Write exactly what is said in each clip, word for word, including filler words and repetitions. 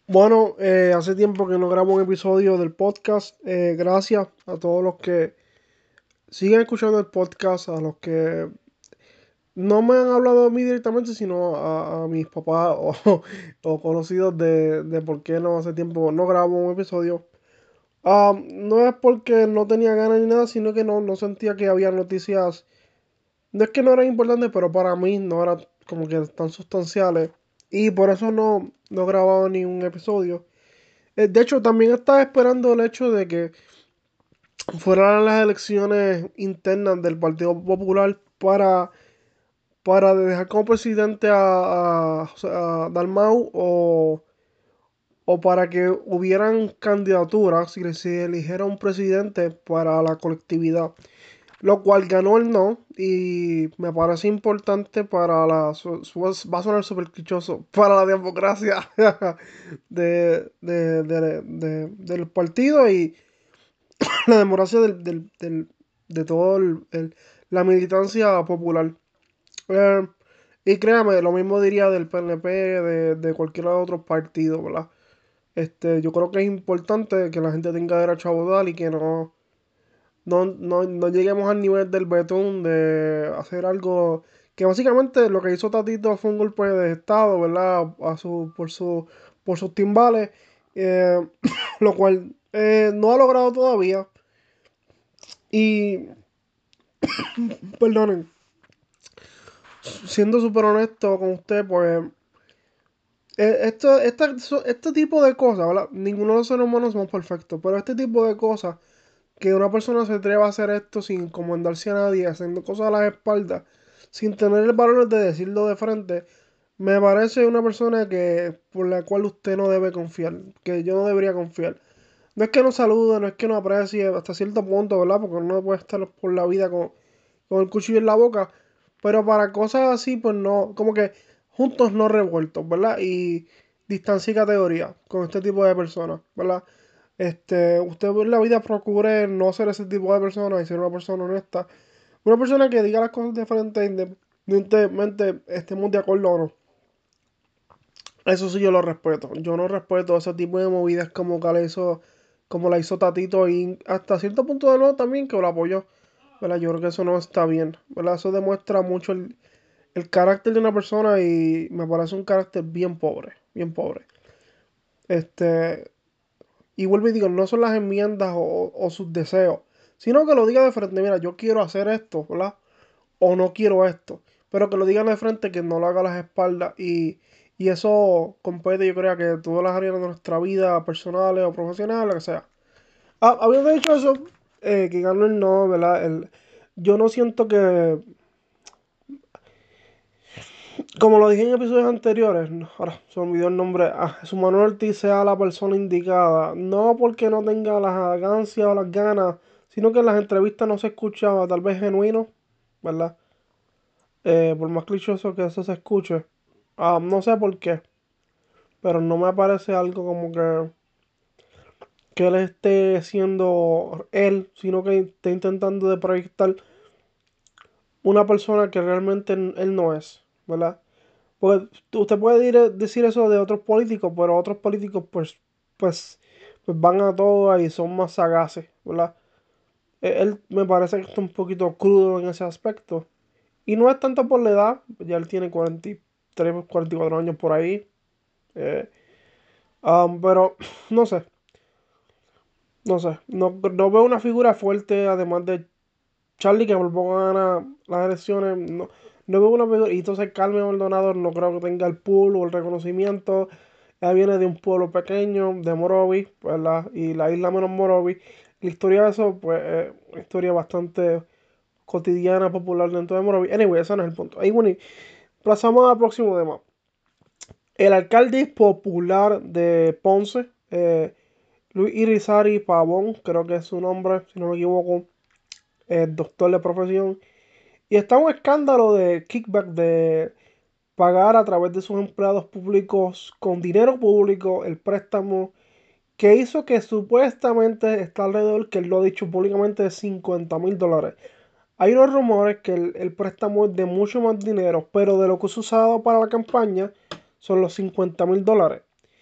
Bueno, eh, hace tiempo que no grabo un episodio del podcast. Eh, gracias a todos los que siguen escuchando el podcast, a los que no me han hablado de mí directamente, sino a, a mis papás o, o conocidos de, de por qué no hace tiempo no grabo un episodio. Ah, no es porque no tenía ganas ni nada, sino que no, no sentía que había noticias. No es que no eran importantes, pero para mí no eran como que tan sustanciales. Y por eso no, no grababa ni un episodio. Eh, De hecho, también estaba esperando el hecho de que fueran las elecciones internas del Partido Popular para, para dejar como presidente a, a, José- a Dalmau o, o para que hubieran candidaturas, si se eligiera un presidente para la colectividad, lo cual ganó el no y me parece importante para la, su- su- va a sonar súper clichoso, para la democracia de, de- de- de- del partido y la democracia del, del, del- de todo el, el- la militancia popular. Eh, y créame, lo mismo diría del P N P, de, de cualquier otro partido, ¿verdad? Este, yo creo que es importante que la gente tenga derecho a votar y que no, no, no, no lleguemos al nivel del betún de hacer algo que básicamente lo que hizo Tatito fue un golpe de estado, ¿verdad? A su, por su, por sus timbales, eh, lo cual eh, no ha logrado todavía. Y perdonen, siendo súper honesto con usted, pues eh, esto, esta- so- este tipo de cosas, ¿verdad? Ninguno de los seres humanos somos perfectos, pero este tipo de cosas, que una persona se atreva a hacer esto sin encomendarse a nadie, haciendo cosas a las espaldas, sin tener el valor de decirlo de frente, me parece una persona que por la cual usted no debe confiar, que yo no debería confiar. No es que no salude, no es que no aprecie hasta cierto punto, ¿verdad? Porque uno no puede estar por la vida con, con el cuchillo en la boca. Pero para cosas así, pues no, como que juntos no revueltos, ¿verdad? Y distancia y categoría con este tipo de personas, ¿verdad? Este, usted en la vida procure no ser ese tipo de persona y ser una persona honesta. Una persona que diga las cosas de frente, independientemente estemos de acuerdo o no. Eso sí yo lo respeto. Yo no respeto ese tipo de movidas como que la hizo, como la hizo Tatito y hasta cierto punto de nuevo también que lo apoyó. ¿Verdad? Yo creo que eso no está bien. ¿Verdad? Eso demuestra mucho el, el carácter de una persona y me parece un carácter bien pobre, bien pobre. Este, y vuelvo y digo, no son las enmiendas o, o sus deseos, sino que lo diga de frente, mira, yo quiero hacer esto, ¿verdad? O no quiero esto, pero que lo digan de frente, que no lo haga a las espaldas y, y eso compete, yo creo que todas las áreas de nuestra vida, personales o profesionales, lo que sea. Ah, habiendo dicho eso, eh, que ganó el no, ¿verdad? El, yo no siento que, como lo dije en episodios anteriores, no, ahora se me olvidó el nombre, ah, Jesús Manuel Ortiz sea la persona indicada, no porque no tenga las arrogancias o las ganas, sino que en las entrevistas no se escuchaba tal vez genuino, ¿verdad? Eh, por más clichoso que eso se escuche. Ah, no sé por qué, pero no me parece algo como que, que él esté siendo él, sino que esté intentando de proyectar una persona que realmente él no es, ¿verdad? Pues usted puede dir- decir eso de otros políticos, pero otros políticos pues, pues, pues van a todo y son más sagaces, ¿verdad? Eh, Él me parece que está un poquito crudo en ese aspecto. Y no es tanto por la edad, ya él tiene cuarenta y tres, cuarenta y cuatro años por ahí. eh, um, pero no sé, no sé. No, no veo una figura fuerte, además de Charlie, que por poco gana las elecciones. No, no veo una figura. Y entonces Carmen Maldonado no creo que tenga el pool o el reconocimiento. Ella viene de un pueblo pequeño, de Morovis, ¿verdad? Y la isla menos Morovis. La historia de eso, pues, es una historia bastante cotidiana, popular dentro de Morovis. Anyway, ese no es el punto. Ahí, bueno, y pasamos al próximo tema. El alcalde popular de Ponce, eh, Luis Irizarry Pavón, creo que es su nombre, si no me equivoco, es doctor de profesión. Y está un escándalo de kickback, de pagar a través de sus empleados públicos con dinero público el préstamo que hizo que supuestamente está alrededor, que él lo ha dicho públicamente, de cincuenta mil dólares. Hay unos rumores que el, el préstamo es de mucho más dinero, pero de lo que se ha usado para la campaña son los cincuenta mil dólares.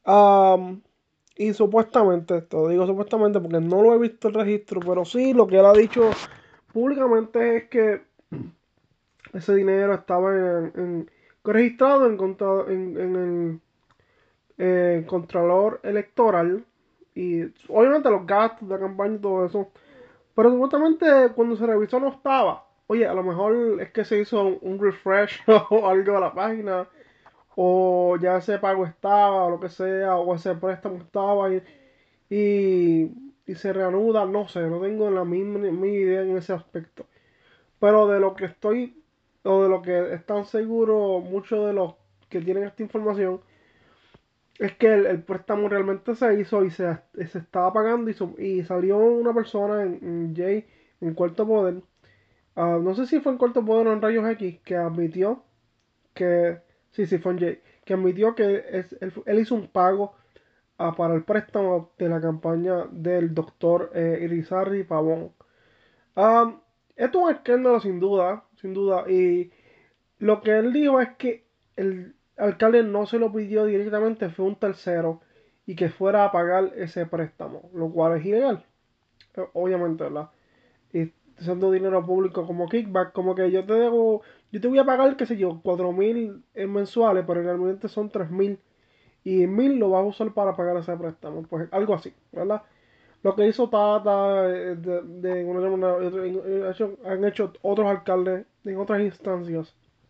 Am, y supuestamente, esto digo supuestamente porque no lo he visto el registro, pero sí lo que él ha dicho públicamente es que ese dinero estaba en, en- registrado en, contra- en, en el eh, Contralor Electoral y obviamente los gastos de campaña y todo eso. Pero supuestamente cuando se revisó no estaba. Oye, a lo mejor es que se hizo un, un refresh o algo a la página, o ya ese pago estaba, o lo que sea, o ese préstamo estaba y, y, y se reanuda, no sé, no tengo la misma, ni idea en ese aspecto. Pero de lo que estoy, o de lo que están seguros muchos de los que tienen esta información, es que el, el préstamo realmente se hizo y se, se estaba pagando y, so- y salió una persona en, en Jay, en Cuarto Poder, ah, no sé si fue en Cuarto Poder o en Rayos X, que admitió que, sí, sí, fue en Jay, que admitió que es- él, él hizo un pago ah, para el préstamo de la campaña del doctor eh, Irizarry Pavón. Ah, esto es un escándalo sin duda, sin duda, y lo que él dijo es que el alcalde no se lo pidió directamente, fue un tercero y que fuera a pagar ese préstamo, lo cual es ilegal, eh, obviamente, ¿verdad? Y usando dinero público como kickback, como que yo te debo, yo te voy a pagar, qué sé yo, cuatro mil mensuales, pero realmente son tres mil y mil lo vas a usar para pagar ese préstamo, pues algo así, ¿verdad? Lo que hizo Tata, eh, de, de una- una- eh, hecho- han hecho otros alcaldes en otras instancias.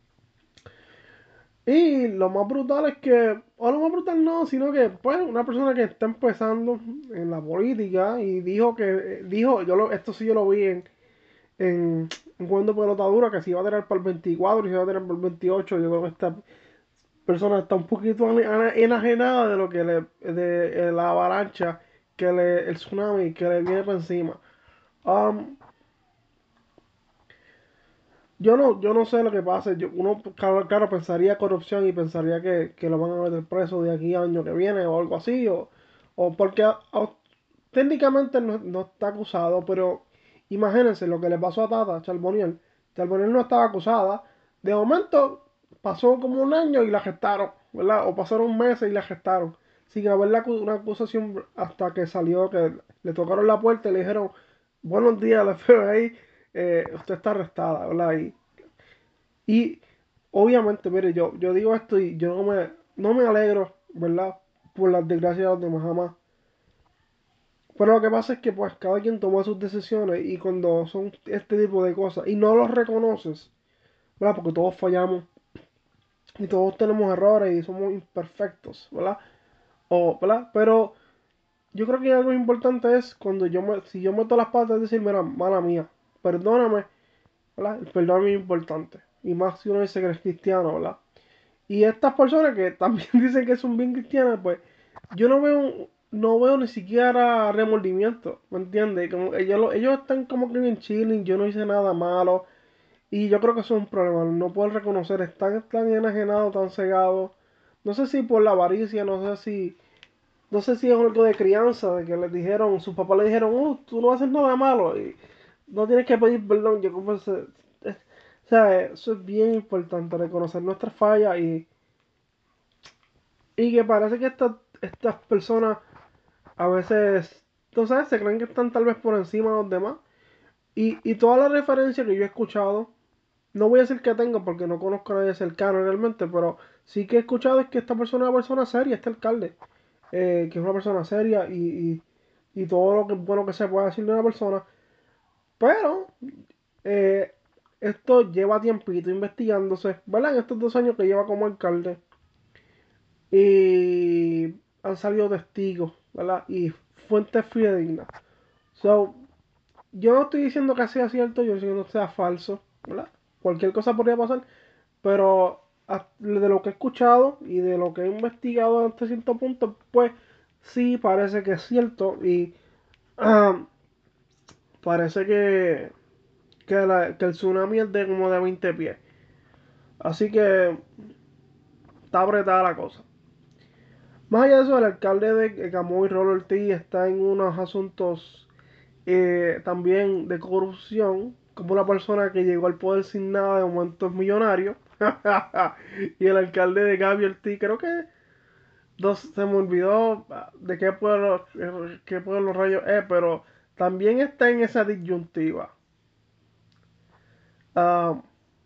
Y lo más brutal es que, o lo más brutal no, sino que, pues, una persona que está empezando en la política y dijo que, eh, dijo, yo lo, esto sí yo lo vi en, en, en Jugando Pelotadura, que se iba a tener para el veinticuatro y se iba a tener para el veintiocho. Yo creo que esta persona está un poquito ena- enajenada de lo que le, de, eh, la avalancha, que le, el tsunami que le viene por encima. Um, Yo no, yo no sé lo que pasa. Yo, uno, claro, claro, pensaría corrupción y pensaría que, que lo van a meter preso de aquí al año que viene o algo así. O, o porque a- a- técnicamente no, no está acusado, pero imagínense lo que le pasó a Tata Charboniel. Charboniel no estaba acusada. De momento pasó como un año y la gestaron, ¿verdad? O pasaron meses y la gestaron. Sin haber la acu- una acusación hasta que salió, que le tocaron la puerta y le dijeron, buenos días, la F B I, eh, usted está arrestada, ¿verdad? Y, y obviamente, mire, yo, yo digo esto y yo no me, no me alegro, ¿verdad? Por las desgracias de los demás jamás. Pero lo que pasa es que pues cada quien toma sus decisiones y cuando son este tipo de cosas y no los reconoces, ¿verdad? Porque todos fallamos y todos tenemos errores y somos imperfectos, ¿verdad? O, ¿verdad? Pero yo creo que algo importante es cuando yo me, si yo meto las patas, es decir, mira, mala mía, perdóname, ¿verdad? El perdón es muy importante. Y más si uno dice que eres cristiano, ¿verdad? Y estas personas que también dicen que son bien cristianas, pues yo no veo, no veo ni siquiera remordimiento, ¿me entiendes? Como ellos, lo- ellos están como que bien chilling, yo no hice nada malo. Y yo creo que eso es un problema, no pueden reconocer, están tan enajenados, tan cegados. No sé si por la avaricia, no sé si, no sé si es algo de crianza, de que les dijeron, sus papás le dijeron, oh, tú no haces nada malo y no tienes que pedir perdón. Yo como se- es- o sea, eso es bien importante, reconocer nuestras fallas y y que parece que estas estas personas a veces, tú sabes, se creen que están tal vez por encima de los demás. Y, y toda la referencia que yo he escuchado, no voy a decir que tengo porque no conozco a nadie cercano realmente, pero sí que he escuchado es que esta persona es una persona seria, este alcalde, eh, que es una persona seria y, y, y todo lo que bueno que se puede decir de una persona. Pero eh, esto lleva tiempito investigándose, ¿verdad? En estos dos años que lleva como alcalde. Y han salido testigos, ¿verdad? Y fuentes fidedignas. So, yo no estoy diciendo que sea cierto, yo estoy diciendo que sea falso, ¿verdad? Cualquier cosa podría pasar, pero a- de lo que he escuchado y de lo que he investigado hasta cierto punto, pues sí parece que es cierto y ah, parece que, que, la- que el tsunami es de como de veinte pies. Así que está apretada la cosa. Más allá de eso, el alcalde de Camoy, Rolo Ortiz, está en unos asuntos eh, también de corrupción, como una persona que llegó al poder sin nada, de momento es millonario. Y el alcalde de Gaby Ortiz, creo que dos, se me olvidó ah, de qué pueblo, eh, qué pueblo rayos es, pero también está en esa disyuntiva. Ah,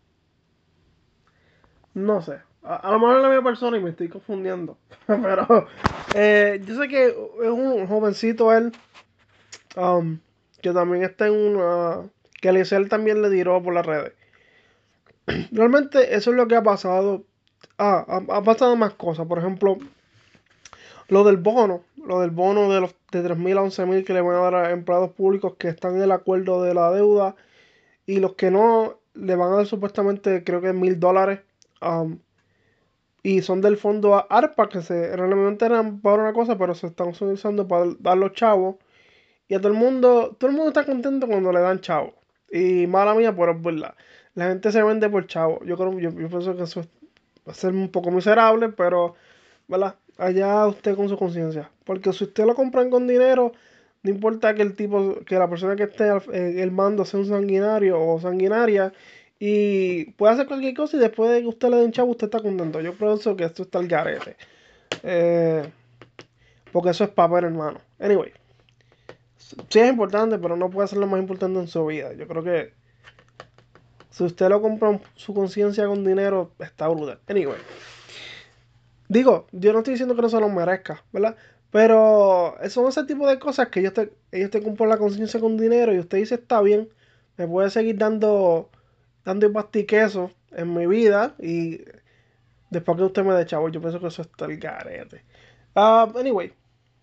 no sé, a, a lo mejor es la misma persona y me estoy confundiendo, pero eh, yo sé que es un jovencito él, um, que también está en una, que Eliezer también le tiró por las redes. Realmente eso es lo que ha pasado. Ah, ha, ha pasado más cosas, por ejemplo, lo del bono, lo del bono de los de tres mil a once mil que le van a dar a empleados públicos que están en el acuerdo de la deuda y los que no le van a dar supuestamente creo que mil dólares, um, y son del fondo ARPA que se realmente eran para una cosa pero se están utilizando para dar los chavos y a todo el mundo, todo el mundo está contento cuando le dan chavos y mala mía pero es verdad, la gente se vende por chavos, yo creo, yo, yo pienso que eso es, va a ser un poco miserable pero ¿verdad? Allá usted con su conciencia. Porque si usted lo compran con dinero, no importa que el tipo, que la persona que esté en el mando sea un sanguinario o sanguinaria, y puede hacer cualquier cosa y después de que usted le den chavo, usted está contento. Yo pienso que esto está al garete. Eh, porque eso es papel, hermano. Anyway, sí es importante, pero no puede ser lo más importante en su vida. Yo creo que si usted lo compra su conciencia con dinero, está brutal. Anyway. Digo, yo no estoy diciendo que no se lo merezca, ¿verdad? Pero son ese tipo de cosas que ellos te, ellos te compran la conciencia con dinero y usted dice, está bien, me puede seguir dando, dando queso en mi vida y después que usted me dé chavo, yo pienso que eso está el garete. Ah, anyway,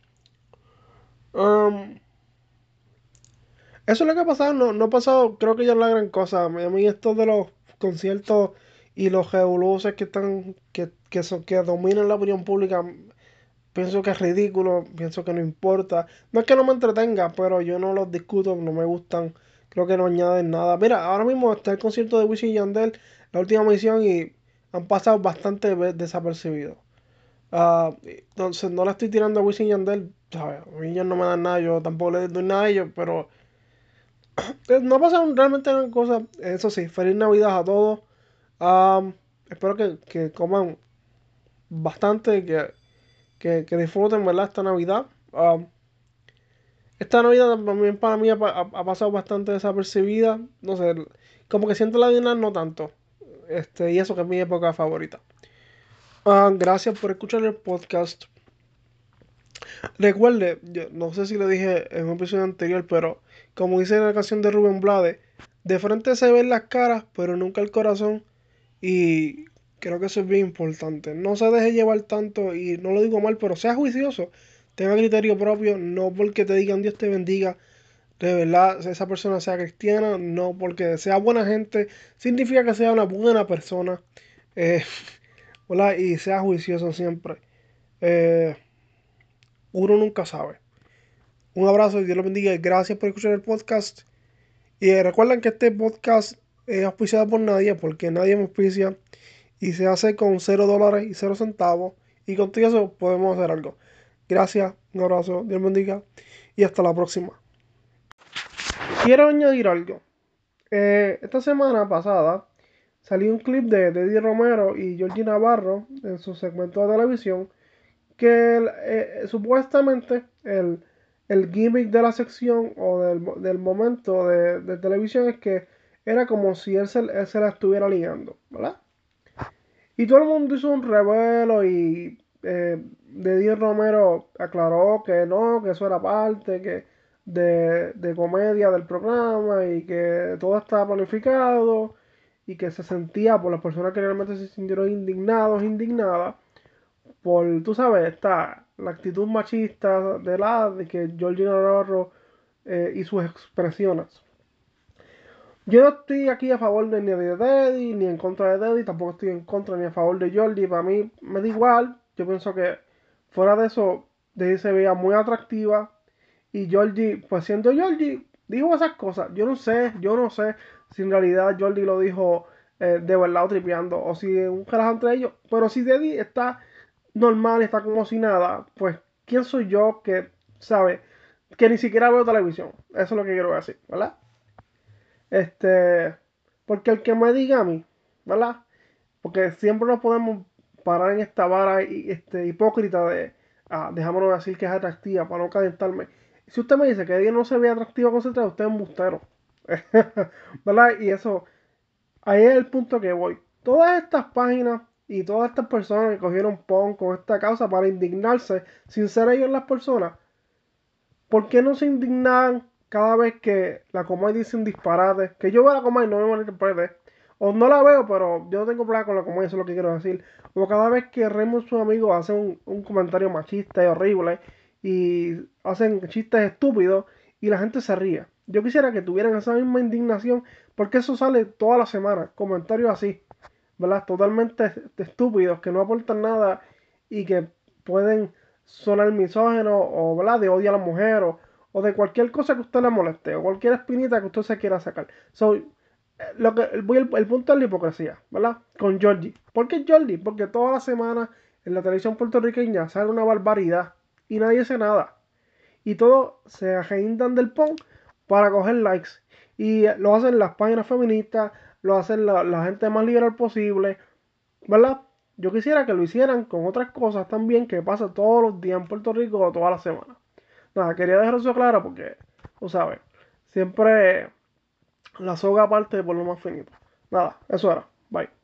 um, eso es lo que ha pasado, no, no ha pasado, creo que ya es la gran cosa. A mí esto de los conciertos y los revoluces que están, que, que, son, que dominan la opinión pública. Pienso que es ridículo, pienso que no importa. No es que no me entretenga, pero yo no los discuto, no me gustan. Creo que no añaden nada. Mira, ahora mismo está el concierto de Wisin y Yandel, la última misión, y han pasado bastante ve- desapercibidos. Ah, entonces no le estoy tirando a Wisin y Yandel, ¿sabes? A mí ellos no me dan nada, yo tampoco les doy nada a ellos, pero eh, no pasaron realmente gran cosa. Eso sí, feliz Navidad a todos. Ah, espero que, que coman bastante, que que, que disfruten, ¿verdad? Esta Navidad. Um, esta Navidad también para mí ha, ha- ha pasado bastante desapercibida. No sé, como que siento la Navidad no tanto. Este, y eso que es mi época favorita. Ah, gracias por escuchar el podcast. Recuerde, yo no sé si lo dije en un episodio anterior, pero como dice en la canción de Rubén Blades, de frente se ven las caras, pero nunca el corazón. Y creo que eso es bien importante. No se deje llevar tanto, y no lo digo mal, pero sea juicioso. Tenga criterio propio, no porque te digan Dios te bendiga, de verdad esa persona sea cristiana, no porque sea buena gente, significa que sea una buena persona, eh, ¿verdad? Y sea juicioso siempre. Eh, uno nunca sabe. Un abrazo y Dios los bendiga. Y gracias por escuchar el podcast. Y eh, recuerden que este podcast es auspiciado por nadie, porque nadie me auspicia. Y se hace con cero dólares y cero centavos. Y con todo eso podemos hacer algo. Gracias, un abrazo, Dios bendiga. Y hasta la próxima. Quiero añadir algo. Eh, esta semana pasada salió un clip de Eddie Romero y Georgie Navarro en su segmento de televisión que el, eh, supuestamente el, el gimmick de la sección o del, del momento de, de televisión es que era como si él se, él se la estuviera ligando, ¿verdad? Y todo el mundo hizo un revuelo y eh, Eddie Romero aclaró que no, que eso era parte que de, de comedia del programa y que todo estaba planificado y que se sentía por las personas que realmente se sintieron indignados, indignadas por, tú sabes, esta, la actitud machista de la de que Georgie Navarro eh, y sus expresiones. Yo no estoy aquí a favor de, ni de Teddy, ni en contra de Teddy, tampoco estoy en contra ni a favor de Jordi. Para mí me da igual. Yo pienso que fuera de eso, Teddy se veía muy atractiva. Y Jordi, pues siendo Jordi, dijo esas cosas. Yo no sé, yo no sé si en realidad Jordi lo dijo eh, de verdad o tripeando, o si es un relajo entre ellos. Pero si Teddy está normal, está como si nada, pues ¿quién soy yo que sabe que ni siquiera veo televisión? Eso es lo que quiero decir, ¿verdad? Este, porque el que me diga a mí, ¿verdad? Porque siempre nos podemos parar en esta vara y, este, hipócrita de, ah, dejámonos decir que es atractiva para no calentarme. Si usted me dice que ella no se ve atractiva con central, usted es un bustero. ¿Verdad? Y eso, ahí es el punto que voy. Todas estas páginas y todas estas personas que cogieron PON con esta causa para indignarse, sin ser ellos las personas, ¿por qué no se indignan cada vez que la Comay dice un disparate? Que yo veo a la Comay, no me malinterprete. O no la veo, pero yo no tengo problema con la Comay, eso es lo que quiero decir. O cada vez que Raymond, su amigo, hace un, un comentario machista y horrible y hacen chistes estúpidos y la gente se ríe. Yo quisiera que tuvieran esa misma indignación porque eso sale toda la semana. Comentarios así, ¿verdad? Totalmente estúpidos, que no aportan nada y que pueden sonar misógeno o, ¿verdad?, de odio a la mujer o, o de cualquier cosa que a usted le moleste o cualquier espinita que usted se quiera sacar. So, eh, lo que, el, el, el punto es la hipocresía, ¿verdad? Con Georgie. ¿Por qué Georgie? Porque toda la semana en la televisión puertorriqueña sale una barbaridad y nadie hace nada. Y todos se agendan del PON para coger likes. Y lo hacen las páginas feministas, lo hacen la, la gente más liberal posible, ¿verdad? Yo quisiera que lo hicieran con otras cosas también que pasa todos los días en Puerto Rico o toda la semana. Nada, quería dejar eso claro porque, tú sabes, siempre la soga parte por lo más finito. Nada, eso era. Bye.